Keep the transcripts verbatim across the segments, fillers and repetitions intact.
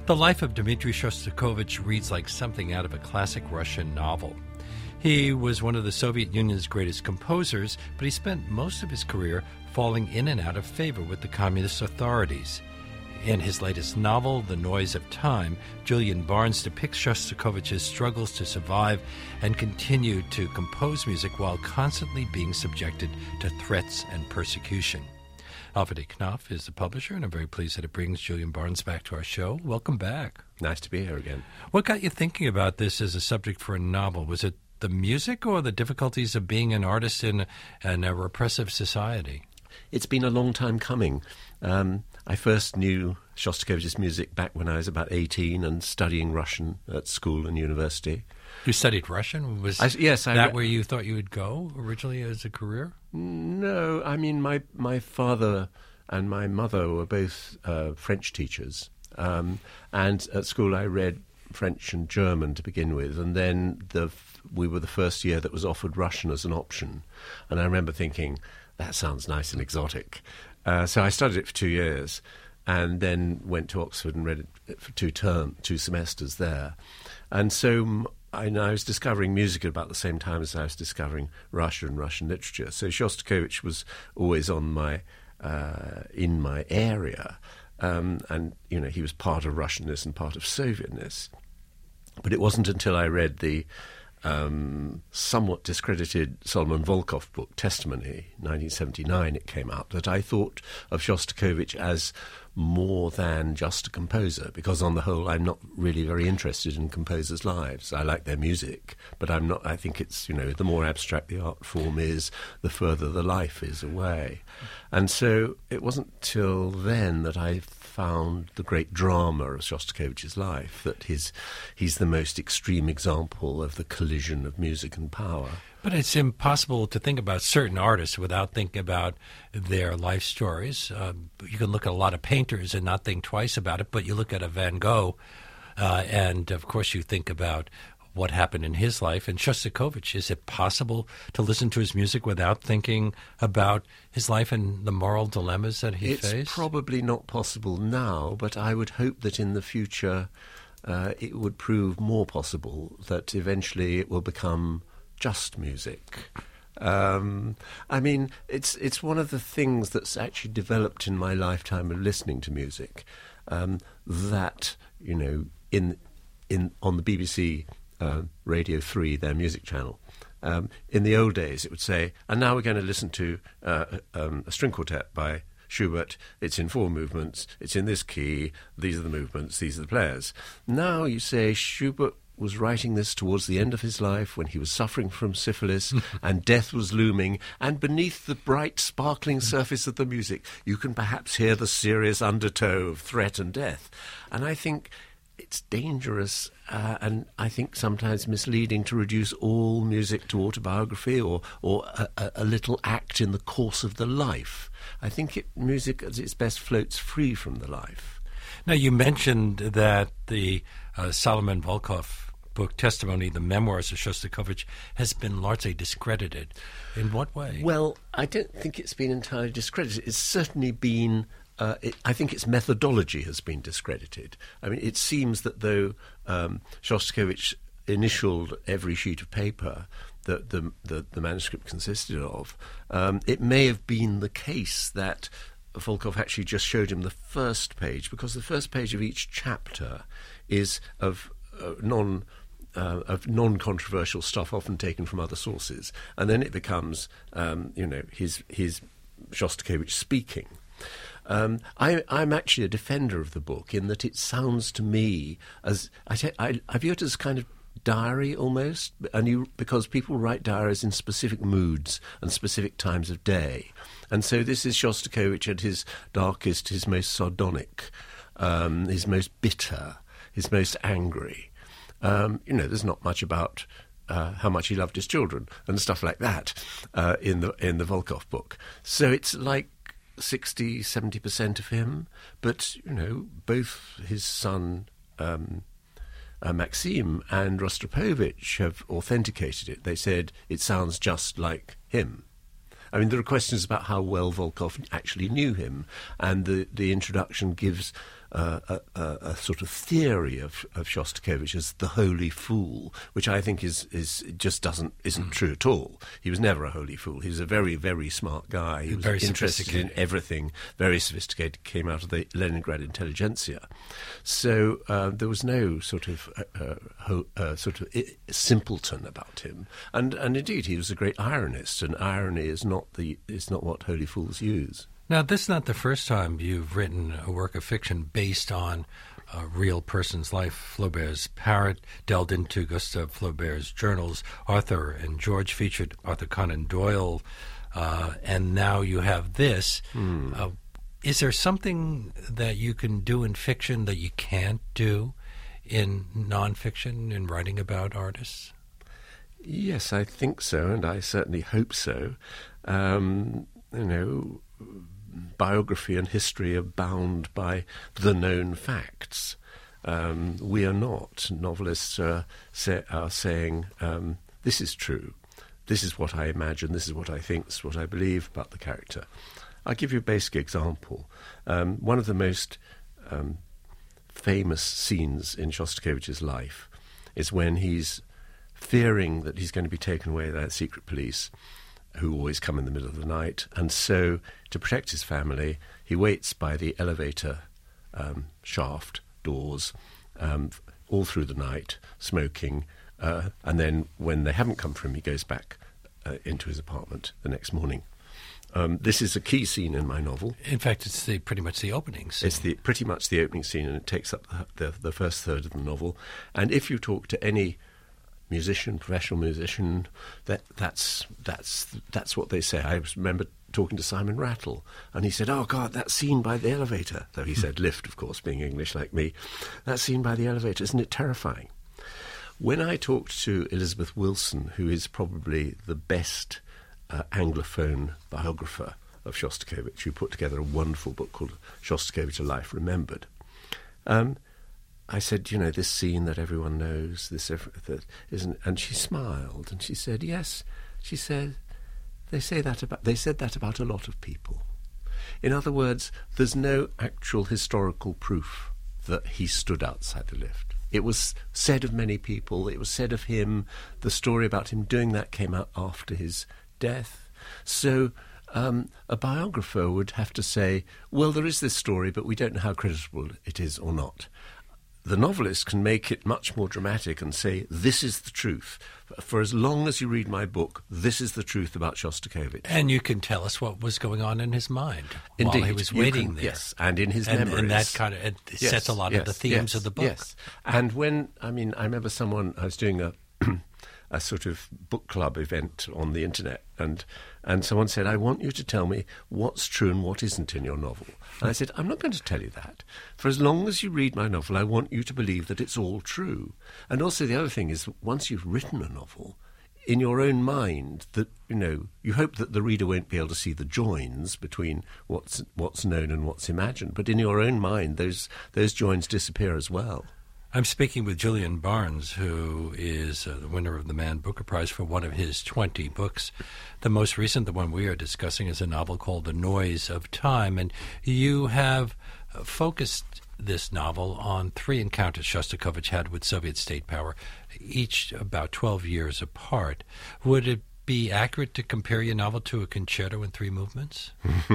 The life of Dmitri Shostakovich reads like something out of a classic Russian novel. He was one of the Soviet Union's greatest composers, but he spent most of his career falling in and out of favor with the communist authorities. In his latest novel, The Noise of Time, Julian Barnes depicts Shostakovich's struggles to survive and continue to compose music while constantly being subjected to threats and persecution. Alfred A. Knopf is the publisher, and I'm very pleased that it brings Julian Barnes back to our show. Welcome back. Nice to be here again. What got you thinking about this as a subject for a novel? Was it the music or the difficulties of being an artist in, in a repressive society? It's been a long time coming. Um, I first knew Shostakovich's music back when I was about eighteen and studying Russian at school and university. You studied Russian? Was I, yes, I that re- where you thought you would go originally as a career? No, I mean, my, my father and my mother were both uh, French teachers. Um, and at school I read French and German to begin with, and then the we were the first year that was offered Russian as an option. And I remember thinking, that sounds nice and exotic. Uh, so I studied it for two years and then went to Oxford and read it for two term, two semesters there. And so I, I was discovering music at about the same time as I was discovering Russia and Russian literature. So Shostakovich was always on my uh, in my area, um, and you know he was part of Russianness and part of Sovietness. But it wasn't until I read the um, somewhat discredited Solomon Volkov book, Testimony, nineteen seventy-nine, it came out, that I thought of Shostakovich as more than just a composer, because on the whole I'm not really very interested in composers' lives. I like their music, but I'm not. I think it's, you know, the more abstract the art form is, the further the life is away. And so it wasn't till then that I found the great drama of Shostakovich's life, that his, he's the most extreme example of the collision of music and power. But it's impossible to think about certain artists without thinking about their life stories. Uh, you can look at a lot of painters and not think twice about it, but you look at a Van Gogh, uh, and of course you think about what happened in his life. And Shostakovich, is it possible to listen to his music without thinking about his life and the moral dilemmas that he it's faced? It's probably not possible now, but I would hope that in the future uh, it would prove more possible, that eventually it will become just music. Um, I mean, it's it's one of the things that's actually developed in my lifetime of listening to music. Um, that you know, in in on the B B C uh, Radio Three, their music channel. Um, in the old days, it would say, and now we're going to listen to uh, um, a string quartet by Schubert. It's in four movements. It's in this key. These are the movements. These are the players. Now you say Schubert was writing this towards the end of his life when he was suffering from syphilis and death was looming, and beneath the bright, sparkling surface of the music you can perhaps hear the serious undertow of threat and death. And I think it's dangerous uh, and I think sometimes misleading to reduce all music to autobiography or, or a, a little act in the course of the life. I think it, music at its best floats free from the life. Now, you mentioned that the uh, Solomon Volkov book, Testimony, the memoirs of Shostakovich, has been largely discredited. In what way? Well, I don't think it's been entirely discredited. It's certainly been, uh, it, I think its methodology has been discredited. I mean, it seems that though um, Shostakovich initialed every sheet of paper that the, the, the manuscript consisted of, um, it may have been the case that Volkov actually just showed him the first page, because the first page of each chapter is of uh, non uh, of non-controversial stuff, often taken from other sources, and then it becomes um, you know his his Shostakovich speaking. Um, I, I'm actually a defender of the book in that it sounds to me as I, say, I, I view it as kind of diary almost, and you, because people write diaries in specific moods and specific times of day. And so this is Shostakovich at his darkest, his most sardonic, um, his most bitter, his most angry. Um, you know, there's not much about uh, how much he loved his children and stuff like that uh, in the in the Volkov book. So it's like sixty, seventy percent of him. But, you know, both his son um, uh, Maxim and Rostropovich have authenticated it. They said it sounds just like him. I mean, there are questions about how well Volkov actually knew him, and the, the introduction gives uh, a, a, a sort of theory of, of Shostakovich as the holy fool, which I think is, is just doesn't isn't mm. true at all. He was never a holy fool. He was a very, very smart guy. He was very interested in everything, very sophisticated, came out of the Leningrad intelligentsia. So uh, there was no sort of uh, ho- uh, sort of I- simpleton about him. And and indeed, he was a great ironist, and irony is not the is not what holy fools use. Now, this is not the first time you've written a work of fiction based on a real person's life. Flaubert's Parrot delved into Gustave Flaubert's journals. Arthur and George featured Arthur Conan Doyle, uh, and now you have this. Hmm. Uh, is there something that you can do in fiction that you can't do in nonfiction, in writing about artists? Yes, I think so, and I certainly hope so. Um, you know, biography and history are bound by the known facts. Um, we are not. Novelists are, say, are saying, um, this is true, this is what I imagine, this is what I think, this is what I believe about the character. I'll give you a basic example. Um, one of the most um, famous scenes in Shostakovich's life is when he's fearing that he's going to be taken away by the secret police, who always come in the middle of the night, and so to protect his family, he waits by the elevator um, shaft doors um, all through the night, smoking, uh, and then when they haven't come for him, he goes back uh, into his apartment the next morning. Um, this is a key scene in my novel. In fact, it's the, pretty much the opening scene. It's the, pretty much the opening scene, and it takes up the, the, the first third of the novel. And if you talk to any musician, professional musician, that that's that's that's what they say. I remember talking to Simon Rattle, and he said, "Oh God, that scene by the elevator." Though he said lift, of course, being English like me. That scene by the elevator, isn't it terrifying? When I talked to Elizabeth Wilson, who is probably the best uh, Anglophone biographer of Shostakovich, who put together a wonderful book called Shostakovich: A Life Remembered, um, I said, you know, this scene that everyone knows, this that isn't, and she smiled and she said, yes. She said, they say that about they said that about a lot of people. In other words, there's no actual historical proof that he stood outside the lift. It was said of many people. It was said of him. The story about him doing that came out after his death. So um, a biographer would have to say, well, there is this story, but we don't know how credible it is or not. The novelist can make it much more dramatic and say, this is the truth. For as long as you read my book, this is the truth about Shostakovich. And you can tell us what was going on in his mind Indeed, while he was waiting can, there. Yes, and in his and, memories. And that kind of it yes, sets a lot yes, of the themes yes, of the book. Yes, and when, I mean, I remember someone, I was doing a a sort of book club event on the internet, and and someone said, I want you to tell me what's true and what isn't in your novel. And I said, I'm not going to tell you that. For as long as you read my novel, I want you to believe that it's all true. And also the other thing is, once you've written a novel, in your own mind, that you know, you hope that the reader won't be able to see the joins between what's what's known and what's imagined. But in your own mind, those those joins disappear as well. I'm speaking with Julian Barnes, who is uh, the winner of the Man Booker Prize for one of his twenty books. The most recent, the one we are discussing, is a novel called The Noise of Time. And you have uh, focused this novel on three encounters Shostakovich had with Soviet state power, each about twelve years apart. Would it be accurate to compare your novel to a concerto in three movements?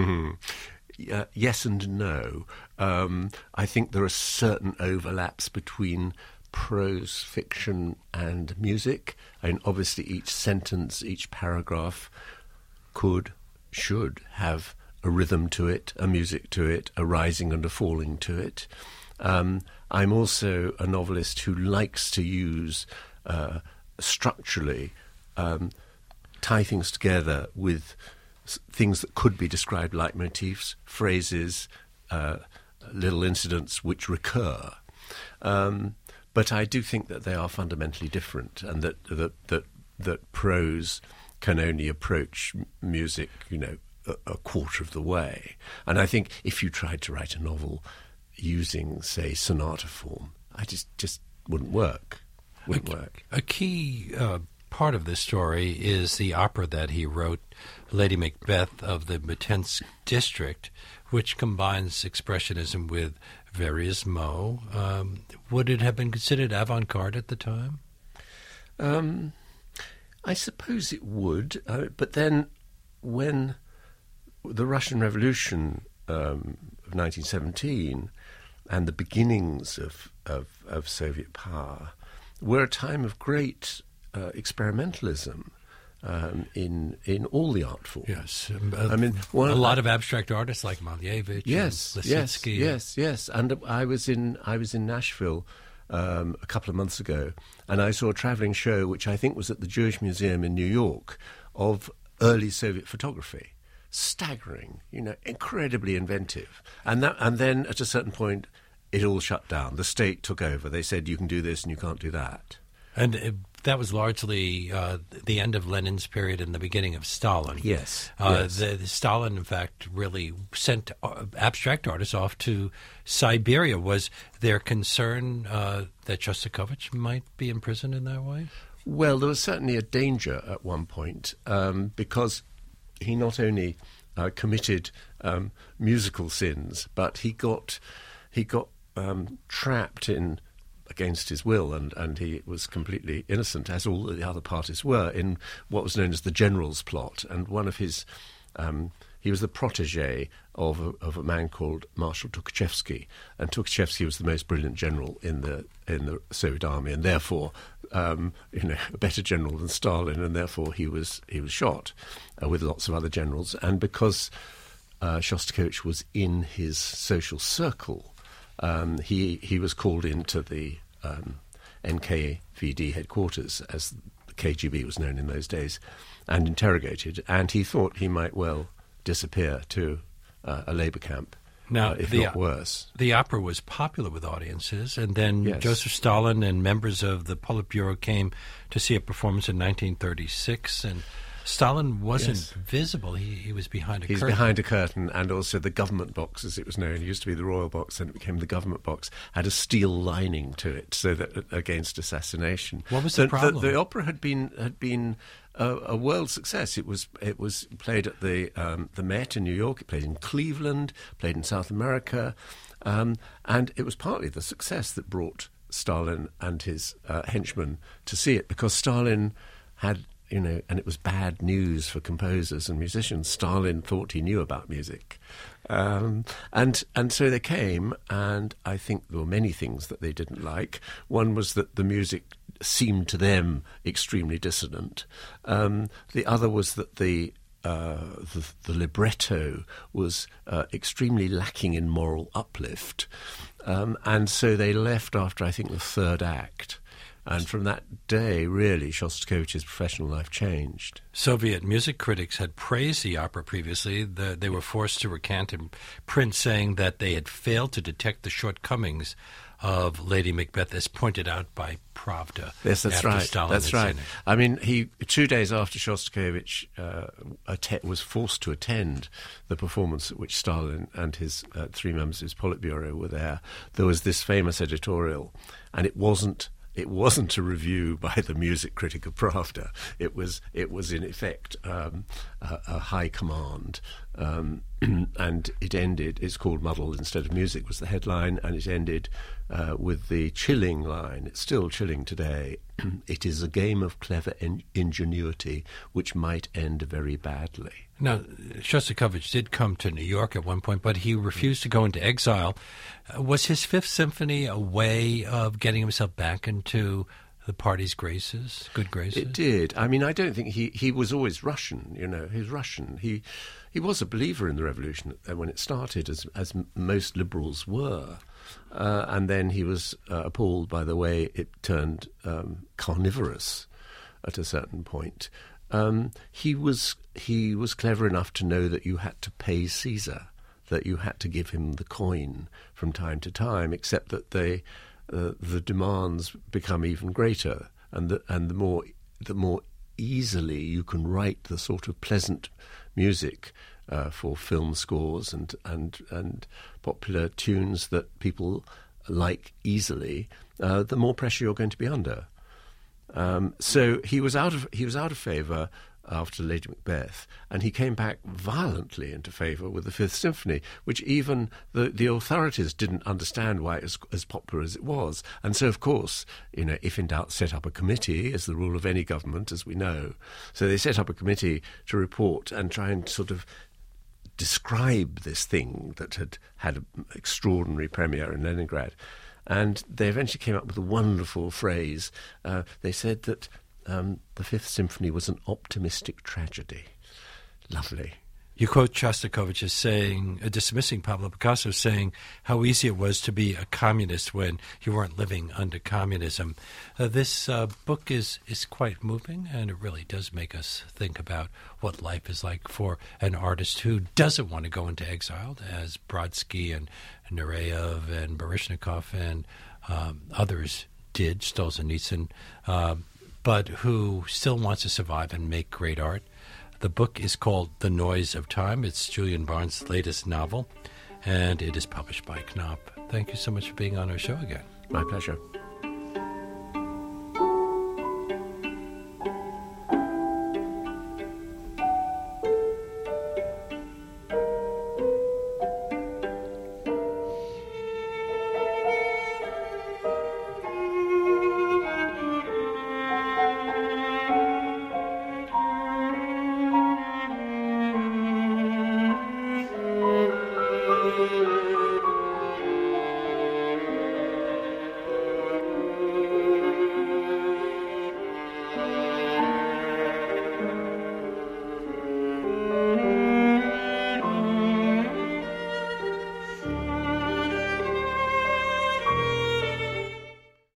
Uh, yes and no. Um, I think there are certain overlaps between prose fiction and music. I mean, obviously each sentence, each paragraph could, should have a rhythm to it, a music to it, a rising and a falling to it. Um, I'm also a novelist who likes to use uh, structurally, um, tie things together with things that could be described like motifs, phrases, uh, little incidents which recur. Um, but I do think that they are fundamentally different, and that that that, that prose can only approach m- music, you know, a, a quarter of the way. And I think if you tried to write a novel using, say, sonata form, I just just wouldn't work. Wouldn't a, work. A key uh, part of this story is the opera that he wrote, Lady Macbeth of the Mtsensk district, which combines expressionism with various Mo. Um, would it have been considered avant-garde at the time? Um, I suppose it would, uh, but then when the Russian Revolution um, of nineteen seventeen and the beginnings of, of, of Soviet power were a time of great uh, experimentalism um, in in all the art forms. Yes, um, uh, I mean, one, a lot of abstract artists like Malevich, yes, and yes, Lissitzky. yes, yes. And I was in I was in Nashville um, a couple of months ago, and I saw a travelling show, which I think was at the Jewish Museum in New York, of early Soviet photography. Staggering, you know, incredibly inventive. And that, and then at a certain point, it all shut down. The state took over. They said, you can do this and you can't do that. And uh, that was largely uh, the end of Lenin's period and the beginning of Stalin. Yes. Uh, yes. The, the Stalin, in fact, really sent uh, abstract artists off to Siberia. Was there concern uh, that Shostakovich might be imprisoned in that way? Well, there was certainly a danger at one point um, because he not only uh, committed um, musical sins, but he got he got um, trapped in, against his will, and, and he was completely innocent, as all the other parties were, in what was known as the General's Plot. And one of his um, he was the protege of a, of a man called Marshal Tukhachevsky, and Tukhachevsky was the most brilliant general in the in the Soviet army, and therefore, um, you know, a better general than Stalin, and therefore he was he was shot uh, with lots of other generals. And because uh, Shostakovich was in his social circle, um, he he was called into the um, N K V D headquarters, as the K G B was known in those days, and interrogated. And he thought he might well disappear to uh, a labour camp. Now, uh, if the, not worse. The opera was popular with audiences, and then Yes. Joseph Stalin and members of the Politburo came to see a performance in nineteen thirty-six, and Stalin wasn't Yes. visible. He, he was behind a He's curtain. behind a curtain, and also the government box, as it was known. It used to be the royal box, and it became the government box, had a steel lining to it, so that against assassination. What was the problem? The, opera had been had been a, a world success. It was it was played at the um, the Met in New York. It played in Cleveland, played in South America, um, and it was partly the success that brought Stalin and his uh, henchmen to see it, because Stalin had. You know, and it was bad news for composers and musicians. Stalin thought he knew about music. Um, and and so they came, and I think there were many things that they didn't like. One was that the music seemed to them extremely dissonant. Um, the other was that the Uh, the, the libretto was uh, extremely lacking in moral uplift. Um, and so they left after, I think, the third act. And from that day, really, Shostakovich's professional life changed. Soviet music critics had praised the opera previously. The, they were forced to recant in print, saying that they had failed to detect the shortcommings of Lady Macbeth, as pointed out by Pravda. Yes, that's after right. Stalin That's had right. seen it. I mean, he two days after Shostakovich uh, att- was forced to attend the performance at which Stalin and his uh, three members of his Politburo were there, there was this famous editorial, and it wasn't. It wasn't a review by the music critic of Pravda. It was, it was in effect um, a, a high command, um, and it ended. It's called "Muddle Instead of Music" was the headline, and it ended uh, with the chilling line. It's still chilling today. It is a game of clever in- ingenuity which might end very badly. Now, Shostakovich did come to New York at one point, but he refused to go into exile. Uh, was his Fifth Symphony a way of getting himself back into the party's graces, good graces? It did. I mean, I don't think he, he was always Russian, you know, he was Russian. He he was a believer in the revolution when it started, as, as most liberals were. Uh, and then he was uh, appalled by the way it turned um, carnivorous at a certain point. Um, he was he was clever enough to know that you had to pay Caesar, that you had to give him the coin from time to time, except that they, uh, the demands become even greater, and the, and the more the more easily you can write the sort of pleasant music uh, for film scores and, and, and popular tunes that people like easily, uh, the more pressure you're going to be under. Um, so he was out of he was out of favour. after Lady Macbeth, and he came back violently into favour with the Fifth Symphony, which even the, the authorities didn't understand why it was as popular as it was. And so, of course, you know, if in doubt, set up a committee, as the rule of any government, as we know. So they set up a committee to report and try and sort of describe this thing that had had an extraordinary premiere in Leningrad. And they eventually came up with a wonderful phrase. Uh, they said that um, the Fifth Symphony was an optimistic tragedy. Lovely. You quote Shostakovich as saying, uh, dismissing Pablo Picasso, saying how easy it was to be a communist when you weren't living under communism. Uh, this uh, book is, is quite moving, and it really does make us think about what life is like for an artist who doesn't want to go into exile, as Brodsky and Nureyev and Baryshnikov and um, others did, Solzhenitsyn, uh, but who still wants to survive and make great art. The book is called The Noise of Time. It's Julian Barnes' latest novel, and it is published by Knopf. Thank you so much for being on our show again. My pleasure.